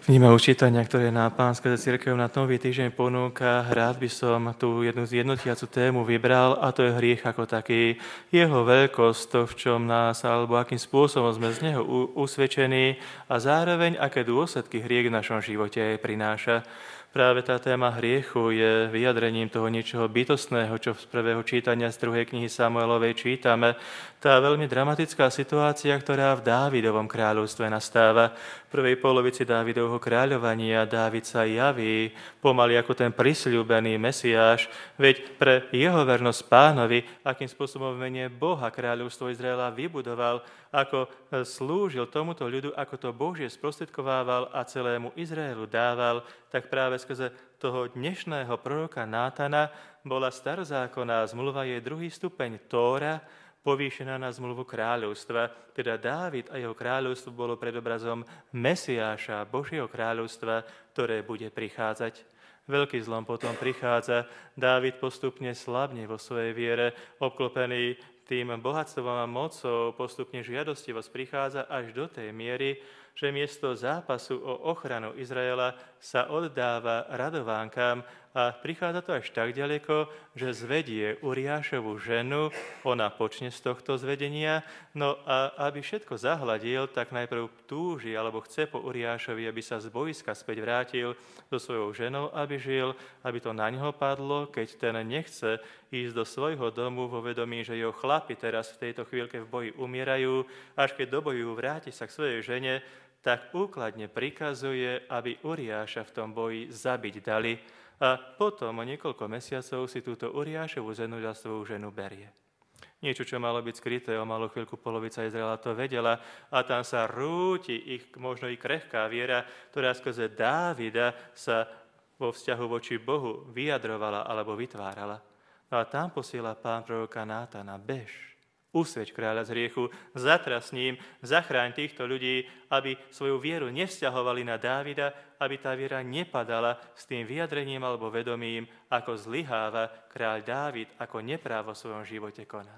Vníma učítania, ktoré nám Pán skrze cirkev na nový týždeň ponúka. Rád by som tú jednu zjednotiacu tému vybral, a to je hriech ako taký. Jeho veľkosť, to v čom nás, alebo akým spôsobom sme z neho usvedčení a zároveň aké dôsledky hriech v našom živote prináša. Práve tá téma hriechu je vyjadrením toho niečoho bytostného, čo z prvého čítania z druhej knihy Samuelovej čítame. Tá veľmi dramatická situácia, ktorá v Dávidovom kráľovstve nastáva. V prvej polovici Dávidovho kráľovania Dávid sa javí pomaly ako ten prisľúbený Mesiáš, veď pre jeho vernosť Pánovi, akým spôsobom v mene Boha kráľovstvo Izraela vybudoval, ako slúžil tomuto ľudu, ako to Božie sprostredkovával a celému Izraelu dával, tak práve skrze toho dnešného proroka Nátana bola starozákonná zmluva, jej druhý stupeň Tóra, povýšená na zmluvu kráľovstva. Teda Dávid a jeho kráľovstvo bolo predobrazom Mesiáša, Božieho kráľovstva, ktoré bude prichádzať. Veľký zlom potom prichádza. Dávid postupne slabne vo svojej viere, obklopený tým bohatstvom a mocou, postupne žiadostivosť prichádza až do tej miery, že miesto zápasu o ochranu Izraela sa oddáva radovánkam a prichádza to až tak ďaleko, že zvedie Uriášovu ženu, ona počne z tohto zvedenia, no a aby všetko zahladil, tak najprv túži alebo chce po Uriášovi, aby sa z boiska späť vrátil so svojou ženou, aby žil, aby to na ňo padlo, keď ten nechce ísť do svojho domu vo vedomí, že jeho chlapi teraz v tejto chvíľke v boji umierajú, až keď do boju vráti sa k svojej žene, tak úkladne prikazuje, aby Uriáša v tom boji zabiť dali a potom o niekoľko mesiacov si túto Uriášovu ženu za svoju ženu berie. Niečo, čo malo byť skryté, o malú chvíľku polovica Izraela to vedela a tam sa rúti ich možno i krehká viera, ktorá skrze Dávida sa vo vzťahu voči Bohu vyjadrovala alebo vytvárala. No a tam posiela Pán proroka Nátana: bež, usvedč kráľa z hriechu, zatras s ním, zachráň týchto ľudí, aby svoju vieru nevzťahovali na Dávida, aby tá viera nepadala s tým vyjadrením alebo vedomím, ako zlyháva kráľ Dávid, ako neprávo v svojom živote koná.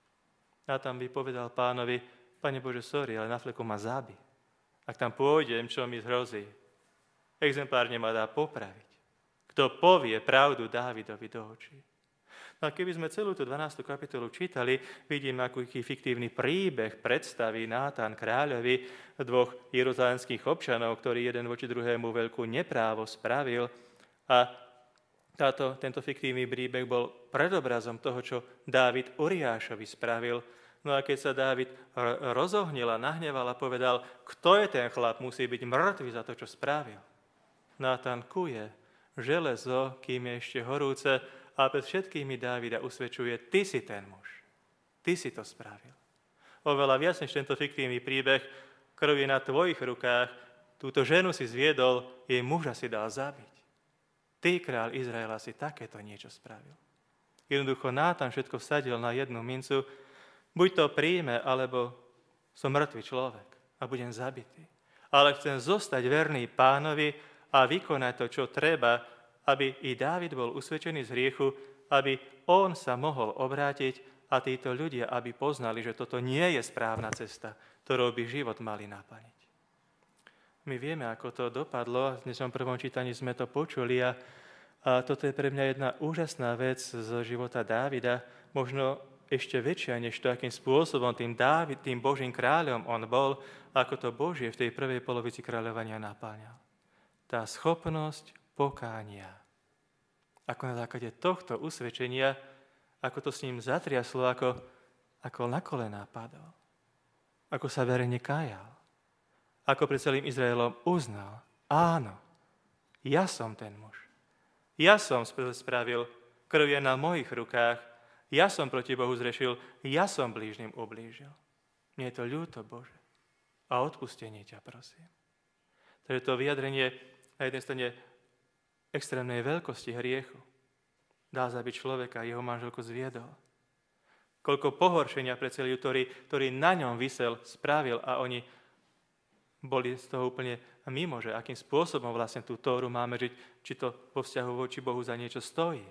A tam by povedal Pánovi: Pane Bože, sorry, ale na fleku ma zábi. Ak tam pôjdem, čo mi hrozí? Exemplárne ma dá popraviť. Kto povie pravdu Dávidovi do očí? No a keby sme celú tú 12. kapitolu čítali, vidíme, aký fiktívny príbeh predstaví Nátan kráľovi dvoch jeruzalemských občanov, ktorí jeden voči druhému veľkú neprávo spravil. A tento fiktívny príbeh bol predobrazom toho, čo Dávid Uriášovi spravil. No a keď sa Dávid rozohnil a nahneval a povedal: kto je ten chlap, musí byť mŕtvy za to, čo spravil. Nátan kuje železo, kým je ešte horúce, a pred všetkými Dávida usvedčuje: ty si ten muž, ty si to spravil. Oveľa viac než tento fiktívny príbeh, krv je na tvojich rukách, túto ženu si zviedol, jej muža si dal zabiť. Ty, kráľ Izraela, si takéto niečo spravil. Jednoducho Nátan všetko vsadil na jednu mincu: buď to príjme, alebo som mŕtvý človek a budem zabitý. Ale chcem zostať verný Pánovi a vykonať to, čo treba, aby i Dávid bol usvedčený z hriechu, aby on sa mohol obrátiť a títo ľudia, aby poznali, že toto nie je správna cesta, ktorou by život mali naplniť. My vieme, ako to dopadlo, v dnešnom prvom čítaní sme to počuli a toto je pre mňa jedna úžasná vec z života Dávida, možno ešte väčšia, než to, akým spôsobom tým Božím kráľom on bol, ako to Božie v tej prvej polovici kráľovania naplňal. Tá schopnosť pokánia. Ako na základe tohto usvedčenia, ako to s ním zatriaslo, ako na kolená padol. Ako sa verejne kájal. Ako pred celým Izraelom uznal: áno, ja som ten muž. Ja som spravil, krv je na mojich rukách, ja som proti Bohu zrešil, ja som blížnym ublížil. Mne je to ľúto, Bože. A odpustenie ťa prosím. Takže to vyjadrenie na jednej strane extrémnej veľkosti hriechu. Dá zabiť človeka, jeho manželku zviedol. Koľko pohoršenia pre celý, ktorý na ňom visel, spravil a oni boli z toho úplne mimo, že akým spôsobom vlastne tú Tóru máme žiť, či to vo vzťahu voči Bohu za niečo stojí.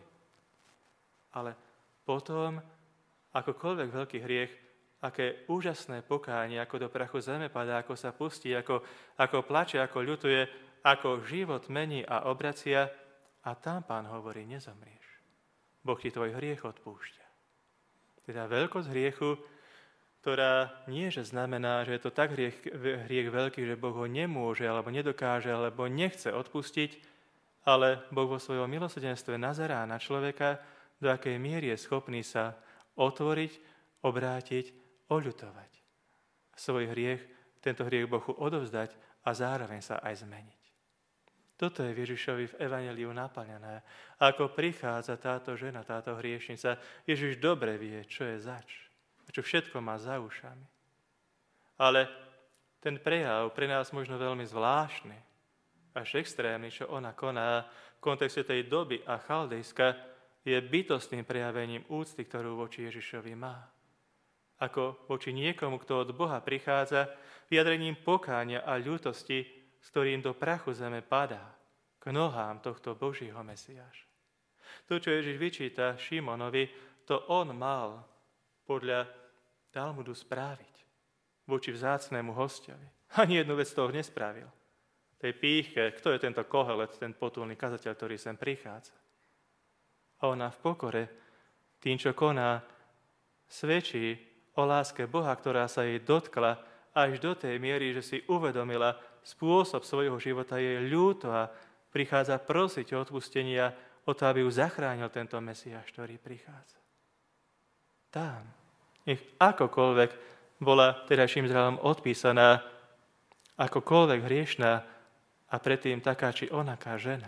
Ale potom, akokoľvek veľký hriech, aké úžasné pokánie, ako do prachu zeme padá, ako sa pustí, ako plače, ako ľutuje, ako život mení a obracia, a tam Pán hovorí, nezomrieš. Boh ti tvoj hriech odpúšťa. Teda veľkosť hriechu, ktorá nie, že znamená, že je to tak hriech veľký, že Boh ho nemôže, alebo nedokáže, alebo nechce odpustiť, ale Boh vo svojom milosrdenstve nazerá na človeka, do akej miery je schopný sa otvoriť, obrátiť, oľutovať. Svoj hriech, tento hriech Bohu odovzdať a zároveň sa aj zmeniť. Toto je Ježišovi v evanjeliu naplnené. Ako prichádza táto žena, táto hriešnica, Ježiš dobre vie, čo je zač, čo všetko má za ušami. Ale ten prejav pre nás možno veľmi zvláštny, až extrémny, čo ona koná v kontexte tej doby a Chaldejska, je bytostným prejavením úcty, ktorú voči Ježišovi má. Ako voči niekomu, kto od Boha prichádza, vyjadrením pokánia a ľútosti, s ktorým do prachu zeme padá, k nohám tohto Božího Mesiáša. To, čo Ježiš vyčíta Šimonovi, to on mal podľa Talmudu správiť voči vzácnemu hostovi. Ani jednu vec toho nespravil. Tej pýche, kto je tento Kohelet, ten potulný kazateľ, ktorý sem prichádza. A ona v pokore, tým, čo koná, svedčí o láske Boha, ktorá sa jej dotkla až do tej miery, že si uvedomila spôsob svojho života, je ľúto a prichádza prosiť o odpustenia, o to, aby ju zachránil tento Mesiáš, ktorý prichádza. Tam, nech akokoľvek bola terajším Izraelom odpísaná, akokoľvek hriešná a predtým taká či onaká žena.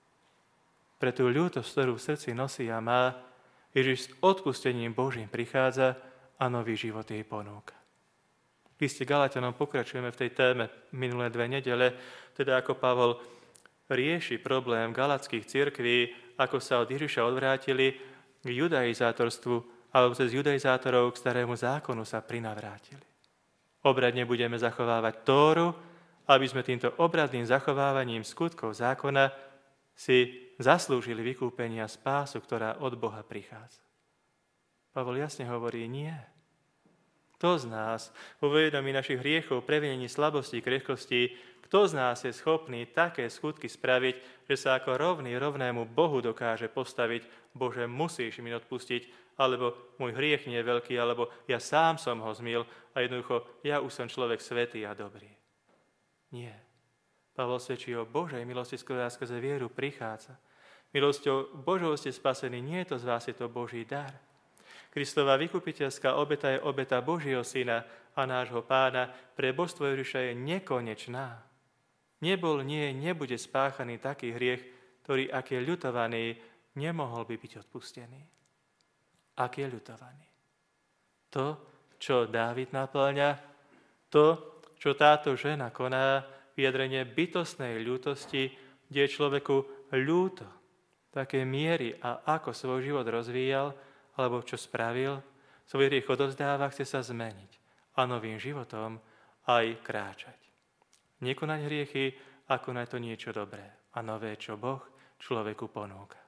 Pre tú ľútosť, ktorú v srdci nosí a má, Ježiš s odpustením Božím prichádza a nový život jej ponúka. V liste Galatianom pokračujeme v tej téme minulé 2 nedele, teda ako Pavol rieši problém galackých cirkví, ako sa od Ježiša odvrátili k judaizátorstvu, alebo cez judaizátorov k starému zákonu sa prinavrátili. Obradne budeme zachovávať Tóru, aby sme týmto obradným zachovávaním skutkov zákona si zaslúžili vykúpenie a spásu, ktorá od Boha prichádza. Pavol jasne hovorí, nie. Kto z nás vo vedomí našich hriechov, previnení, slabosti, krehkosti, kto z nás je schopný také skutky spraviť, že sa ako rovný rovnému Bohu dokáže postaviť, Bože, musíš mi odpustiť, alebo môj hriech nie je veľký, alebo ja sám som ho zmil a jednoducho ja už som človek svätý a dobrý. Nie. Pavol svedčí o Božej milosti, ktorá skrze vieru prichádza. Milosťou Božou ste spasení, nie je to z vás, je to Boží dar. Kristova vykupiteľská obeta je obeta Božieho Syna a nášho Pána pre božstvo Ježiša je nekonečná. Nebol, nie, nebude spáchaný taký hriech, ktorý, ak je ľutovaný, nemohol by byť odpustený. Ak je ľutovaný. To, čo Dávid naplňa, to, čo táto žena koná, vyjadrenie bytostnej ľútosti, kde je človeku ľúto, také miery a ako svoj život rozvíjal, alebo čo spravil, svoj hriech odovzdáva, chce sa zmeniť a novým životom aj kráčať. Nekonať hriechy a konať to niečo dobré a nové, čo Boh človeku ponúka.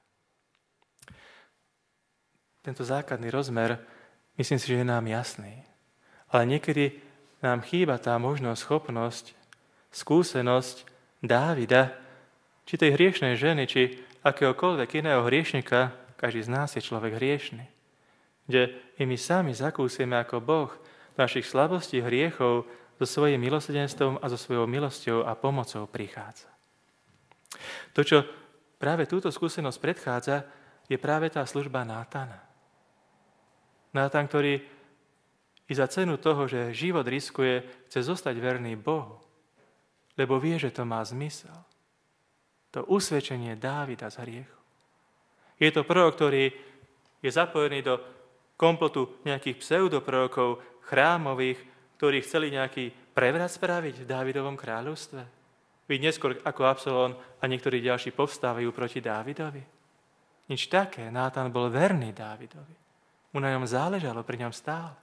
Tento základný rozmer, myslím si, že je nám jasný. Ale niekedy nám chýba tá možnosť, schopnosť, skúsenosť Dávida, či tej hriešnej ženy, či akéhokoľvek iného hriešnika, každý z nás je človek hriešny, kde i my sami zakúsime, ako Boh našich slabostí, hriechov so svojím milosrdenstvom a so svojou milosťou a pomocou prichádza. To, čo práve túto skúsenosť predchádza, je práve tá služba Nátana. Nátan, ktorý i za cenu toho, že život riskuje, chce zostať verný Bohu, lebo vie, že to má zmysel. To usvedčenie Dávida z hriechu. Je to prorok, ktorý je zapojený do komplotu nejakých pseudoprorokov chrámových, ktorí chceli nejaký prevrat spraviť v Dávidovom kráľovstve. Veď neskôr ako Absalón a niektorí ďalší povstávajú proti Dávidovi. Nič také, Nátan bol verný Dávidovi. Mu na ňom záležalo, pri ňom stál.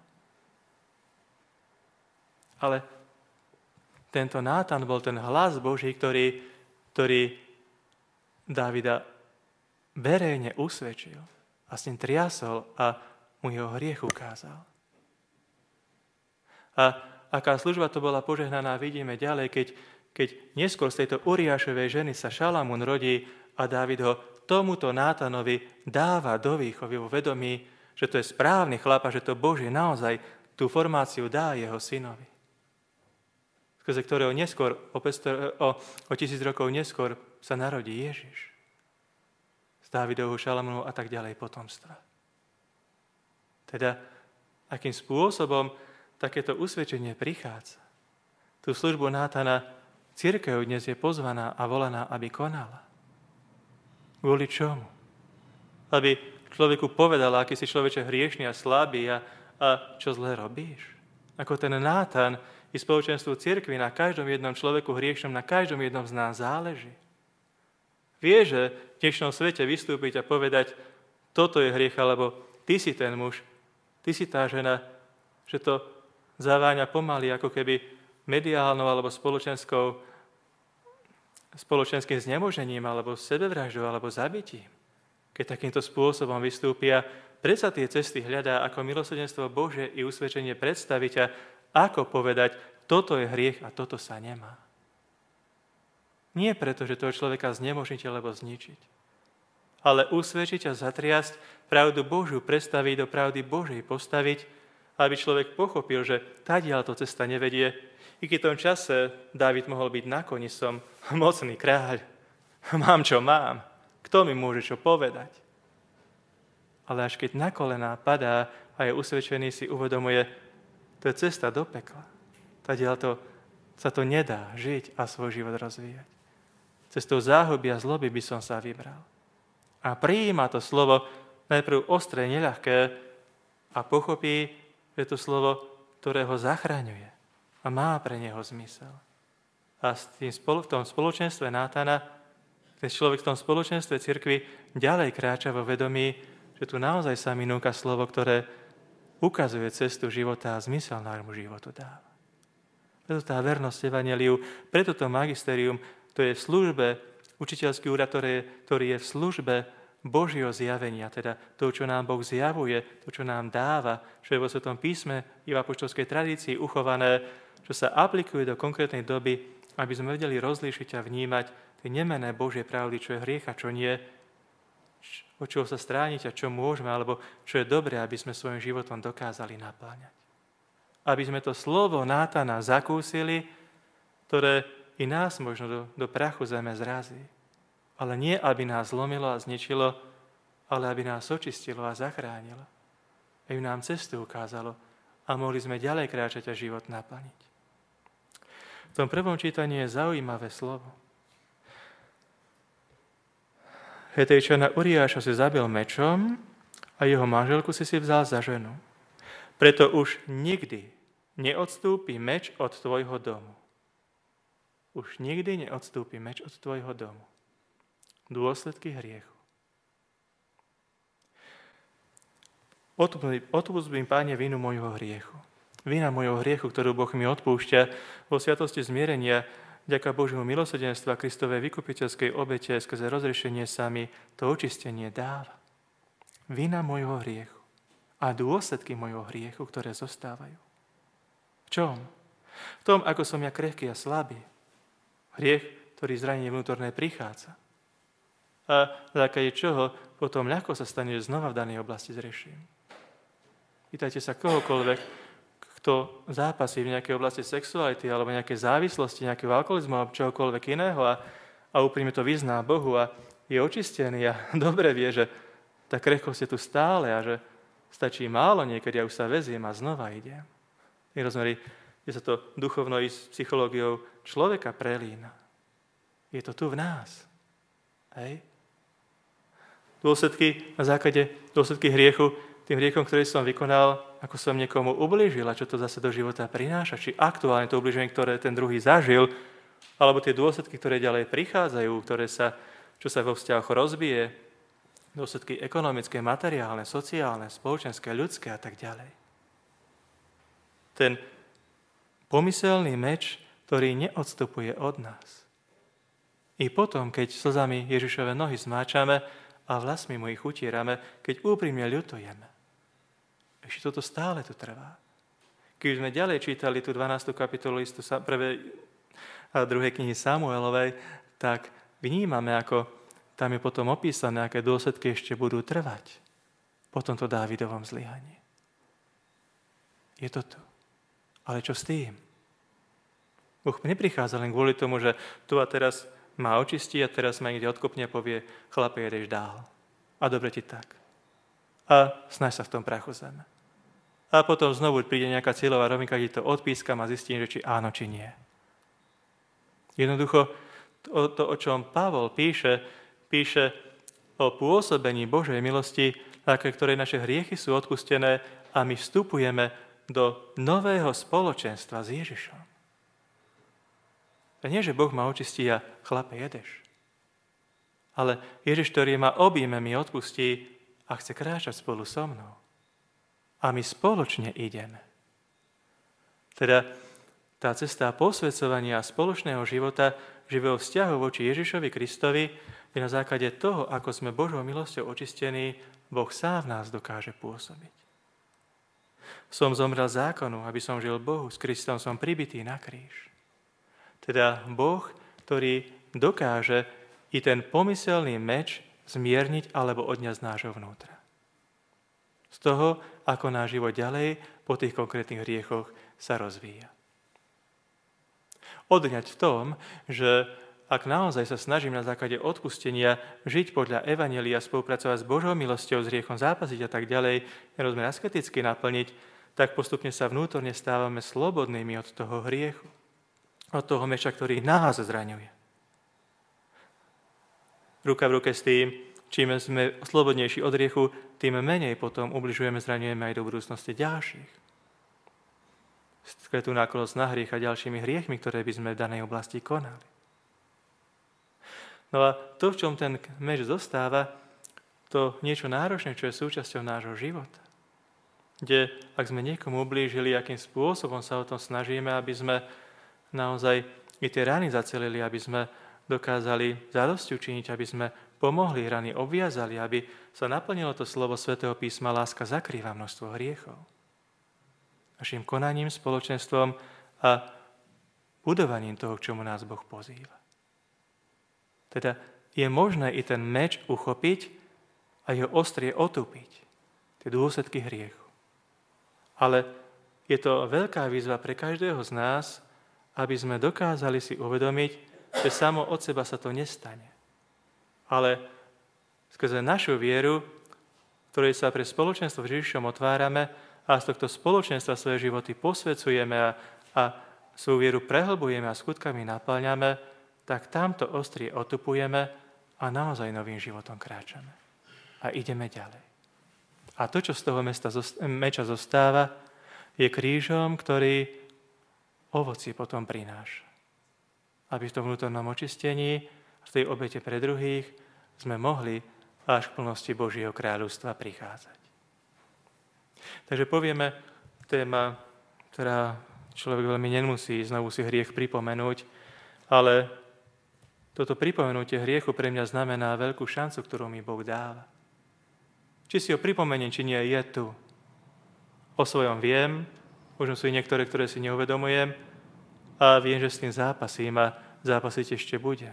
Ale tento Nátan bol ten hlas Boží, ktorý Dávida verejne usvedčil a s ním triasol a mu jeho hriech ukázal. A aká služba to bola požehnaná, vidíme ďalej, keď neskôr z tejto Uriášovej ženy sa Šalamún rodí a Dávid ho tomuto Nátanovi dáva do výchovy vo vedomí, že to je správny chlap a že to Božie naozaj tú formáciu dá jeho synovi. Skrze ktorého neskôr, o 1000 rokov neskôr sa narodí Ježiš. Z Dávidovho, Šalamúnu a tak ďalej potomstva. Teda, akým spôsobom takéto usvedčenie prichádza. Tú službu Nátana cirkev dnes je pozvaná a volaná, aby konala. Kvôli čomu? Aby človeku povedala, aký si človeče hriešný a slabý a čo zle robíš. Ako ten Nátan i spoločenstvu cirkvi na každom jednom človeku hriešnom, na každom jednom z nás záleží. Vie, že v dnešnom svete vystúpiť a povedať, toto je hriech, alebo ty si ten muž, ty si tá žena, že to zaváňa pomaly, ako keby mediálnou alebo spoločenským znemožením, alebo sebevraždou, alebo zabitím. Keď takýmto spôsobom vystúpia, predsa tie cesty hľadá ako milosrdenstvo Bože i usvedčenie predstaviť a ako povedať, toto je hriech a toto sa nemá. Nie preto, že toho človeka znemožniť alebo zničiť, ale usvedčiť a zatriasť, pravdu Božiu predstaviť, do pravdy Božej postaviť, aby človek pochopil, že tadiaľto cesta nevedie. I keď v tom čase Dávid mohol byť na koni, som mocný kráľ, mám čo mám, kto mi môže čo povedať. Ale až keď na kolená padá a je usvedčený, si uvedomuje, to je cesta do pekla. Tadiaľto sa to nedá žiť a svoj život rozvíjať. Cestou záhuby a zloby by som sa vybral. A prijíma to slovo najprv ostré, neľahké a pochopí, že to slovo, ktoré ho zachraňuje a má pre neho zmysel. A v tom spoločenstve Nátana, ten človek v tom spoločenstve cirkvi ďalej kráča vo vedomí, že tu naozaj sa mi núka slovo, ktoré ukazuje cestu života a zmysel nášmu životu dáva. Preto tá vernosť evanjeliu, preto to magisterium, to je v službe, učiteľský úrad, ktorý je v službe Božieho zjavenia, teda to, čo nám Boh zjavuje, to, čo nám dáva, čo je vo Svetom písme i v apoštolskej tradícii uchované, čo sa aplikuje do konkrétnej doby, aby sme vedeli rozlíšiť a vnímať tie nemenné Božie pravdy, čo je hriech a čo nie, od čoho sa strániť a čo môžeme, alebo čo je dobré, aby sme svojim životom dokázali napláňať. Aby sme to slovo Nátana zakúsili, ktoré i nás možno do prachu zeme zrazí. Ale nie, aby nás zlomilo a zničilo, ale aby nás očistilo a zachránilo. Aby nám cestu ukázalo a mohli sme ďalej kráčať a život naplniť. V tom prvom čítaní je zaujímavé slovo. Hetejčana Uriáša si zabil mečom a jeho manželku si vzal za ženu. Preto už nikdy neodstúpi meč od tvojho domu. Už nikdy neodstúpi meč od tvojho domu. Dôsledky hriechu. Odpustím, Páne, vinu môjho hriechu. Vina môjho hriechu, ktorú Boh mi odpúšťa vo sviatosti zmierenia, vďaka Božiemu milosrdenstva Kristovej vykupiteľskej obete skrze rozriešenie sa mi to očistenie dáva. Vina môjho hriechu a dôsledky môjho hriechu, ktoré zostávajú. V čom? V tom, ako som ja krehký a slabý. Hriech, ktorý zranenie vnútorné prichádza. A na základe čoho potom ľahko sa stane, že znova v danej oblasti zreším. Pýtajte sa kohokoľvek, kto zápasí v nejakej oblasti sexuality alebo nejakej závislosti, nejakého alkoholizmu alebo čohokoľvek iného a úprimne to vyzná Bohu a je očistený a dobre vie, že tá krehkosť je tu stále a že stačí málo niekedy a už sa väziem a znova idem. V rozmeri, kde sa to duchovno i s psychológiou človeka prelína. Je to tu v nás. Hej? Dôsledky hriechu, tým hriechom, ktorý som vykonal, ako som niekomu ublížil a čo to zase do života prináša, či aktuálne to ublíženie, ktoré ten druhý zažil, alebo tie dôsledky, ktoré ďalej prichádzajú, čo sa vo vzťahoch rozbije, dôsledky ekonomické, materiálne, sociálne, spoločenské, ľudské a tak ďalej. Ten pomyselný meč, ktorý neodstupuje od nás. I potom, keď slzami Ježišove nohy zmáčame a vlasmi mu ich utierame, keď úprimne ľutujeme. Ešte toto stále tu trvá. Keď sme ďalej čítali tú 12. kapitolu listu a 2. knihy Samuelovej, tak vnímame, ako tam je potom opísané, aké dôsledky ešte budú trvať po tomto Dávidovom zlyhaní. Je to tu. Ale čo s tým? Boh neprichádza len kvôli tomu, že tu a teraz ma očistí a teraz ma niekde odkopne a povie, chlape, jedeš dál. A dobre ti tak. A snaž sa v tom prachu zeme. A potom znovu príde nejaká cieľová rovinka, kde to odpískam a zistím, že či áno, či nie. Jednoducho, to, o čom Pavol píše o pôsobení Božej milosti, také, ktorej naše hriechy sú odpustené a my vstupujeme do nového spoločenstva s Ježišom. A nie, že Boh ma očistí a chlape, jedeš. Ale Ježiš, ktorý ma objíme, mi odpustí a chce kráčať spolu so mnou. A my spoločne ideme. Teda tá cesta posväcovania a spoločného života, živého vzťahu voči Ježišovi Kristovi, je na základe toho, ako sme Božou milosťou očistení, Boh sám v nás dokáže pôsobiť. Som zomrel zákonu, aby som žil Bohu, s Kristom som pribitý na kríž. Teda Boh, ktorý dokáže i ten pomyselný meč zmierniť alebo odňať z nášho vnútra. Z toho, ako náš život ďalej po tých konkrétnych hriechoch sa rozvíja. Odňať v tom, že ak naozaj sa snažím na základe odpustenia žiť podľa evanjelia, spolupracovať s Božou milosťou, s hriechom zápasiť a tak ďalej, rozmer asketicky naplniť, tak postupne sa vnútorne stávame slobodnými od toho hriechu, od toho meča, ktorý nás zraňuje. Ruka v ruke s tým, čím sme slobodnejší od hriechu, tým menej potom ubližujeme, zraňujeme aj do budúcnosti ďalších. Skretú náklonnosť na hriech a ďalšími hriechmi, ktoré by sme v danej oblasti konali. No a to, v čom ten meč zostáva, to niečo náročné, čo je súčasťou nášho života. Kde, ak sme niekomu ublížili, akým spôsobom sa o tom snažíme, aby sme naozaj i tie rany zacelili, aby sme dokázali zadosť učiniť, aby sme pomohli, rany obviazali, aby sa naplnilo to slovo Svätého písma, láska zakrýva množstvo hriechov. Našim konaním, spoločenstvom a budovaním toho, k čomu nás Boh pozýva. Teda je možné i ten meč uchopiť a jeho ostrie otúpiť, tie dôsledky hriechu. Ale je to veľká výzva pre každého z nás, aby sme dokázali si uvedomiť, že samo od seba sa to nestane. Ale skrze našu vieru, ktorej sa pre spoločenstvo s Ježišom otvárame a z tohto spoločenstva svoje životy posvedzujeme a svoju vieru prehlbujeme a skutkami naplňame, tak tamto ostrie otupujeme a naozaj novým životom kráčame. A ideme ďalej. A to, čo z toho meča zostáva, je krížom, ktorý ovocie potom prináša. Aby v tom vnútornom očistení, v tej obete pre druhých, sme mohli až k plnosti Božieho kráľovstva prichádzať. Takže povieme, téma, ktorá človek veľmi nemusí znovu si hriech pripomenúť, ale toto pripomenutie hriechu pre mňa znamená veľkú šancu, ktorú mi Boh dáva. Či si ho pripomeniem, či nie, je tu. O svojom viem, možno sú i niektoré, ktoré si neuvedomujem a viem, že s tým zápasím a zápasiť ešte bude.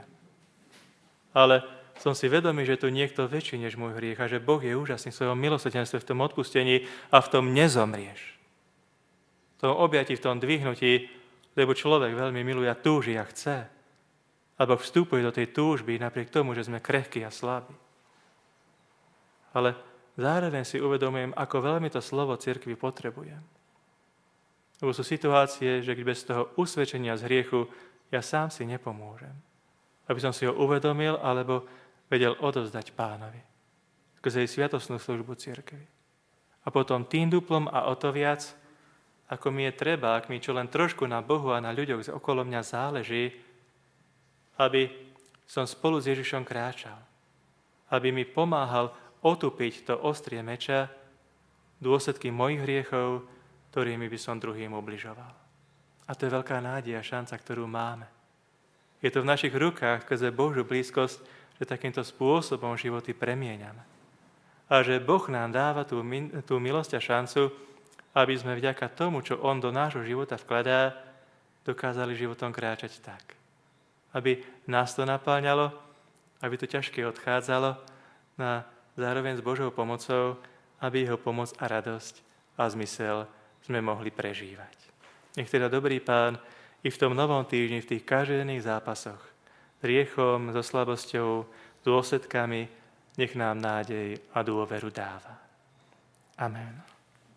Ale som si vedomý, že tu niekto väčší než môj hriech a že Boh je úžasný v svojom milosrdenstve, v tom odpustení a v tom nezomrieš. V tom objatí, v tom dvihnutí, lebo človek veľmi miluje a túži a chce. A Boh vstupuje do tej túžby napriek tomu, že sme krehkí a slabí. Ale zároveň si uvedomujem, ako veľmi to slovo cirkvi potrebujem. Lebo sú situácie, že bez toho usvedčenia z hriechu ja sám si nepomôžem. Aby som si ho uvedomil, alebo vedel odovzdať Pánovi. Skrze jej sviatostnú službu cirkvi. A potom tým duplom a o to viac, ako mi je treba, ak mi čo len trošku na Bohu a na ľuďoch okolo mňa záleží, aby som spolu s Ježišom kráčal. Aby mi pomáhal otupiť to ostrie meča, dôsledky mojich hriechov, ktorými by som druhým ubližoval. A to je veľká nádej a šanca, ktorú máme. Je to v našich rukách, skrze Božiu blízkosť, že takýmto spôsobom životy premieňame. A že Boh nám dáva tú milosť a šancu, aby sme vďaka tomu, čo On do nášho života vkladá, dokázali životom kráčať tak, aby nás to napáňalo, aby to ťažké odchádzalo, a zároveň s Božou pomocou, aby jeho pomoc a radosť a zmysel sme mohli prežívať. Nech teda dobrý Pán i v tom novom týždni, v tých každodenných zápasoch, s hriechom, so slabosťou, s dôsledkami, nech nám nádej a dôveru dáva. Amen.